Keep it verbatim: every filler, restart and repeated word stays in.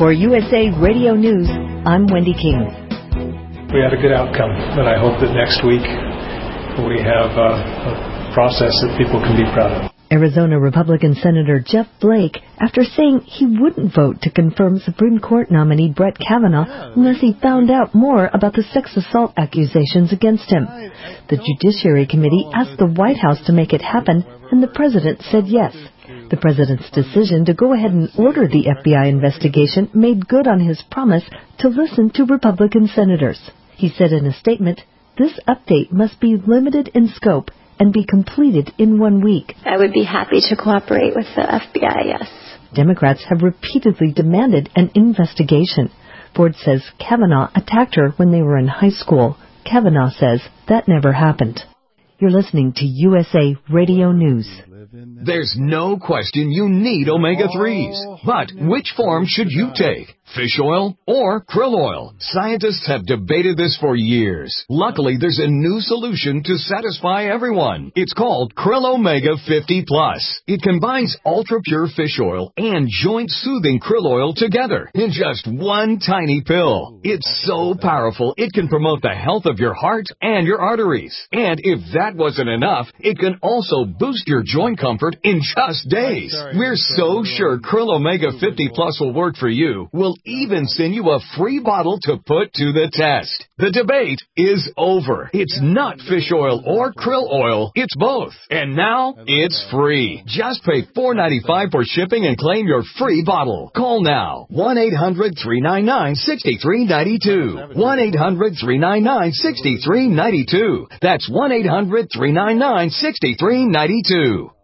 For U S A Radio News, I'm Wendy King. We had a good outcome, but I hope that next week we have a, a process that people can be proud of. Arizona Republican Senator Jeff Flake, after saying he wouldn't vote to confirm Supreme Court nominee Brett Kavanaugh unless he found out more about the sex assault accusations against him. The Judiciary Committee asked the White House to make it happen, and the president said yes. The president's decision to go ahead and order the F B I investigation made good on his promise to listen to Republican senators. He said in a statement, "This update must be limited in scope and be completed in one week." I would be happy to cooperate with the F B I, yes. Democrats have repeatedly demanded an investigation. Ford says Kavanaugh attacked her when they were in high school. Kavanaugh says that never happened. You're listening to U S A Radio News. There's no question you need omega threes. But which form should you take? Fish oil or krill oil? Scientists have debated this for years. Luckily, there's a new solution to satisfy everyone. It's called Krill Omega fifty plus. It combines ultra-pure fish oil and joint-soothing krill oil together in just one tiny pill. It's so powerful, it can promote the health of your heart and your arteries. And if that wasn't enough, it can also boost your joint comfort in just days. We're so sure Krill Omega fifty plus will work for you. We'll even send you a free bottle to put to the test. The debate is over. It's not fish oil or krill oil. It's both. And now it's free. Just pay four dollars and ninety-five cents for shipping and claim your free bottle. Call now. one eight hundred three nine nine six three nine two. one eight hundred three nine nine six three nine two. That's one eight hundred three nine nine six three nine two.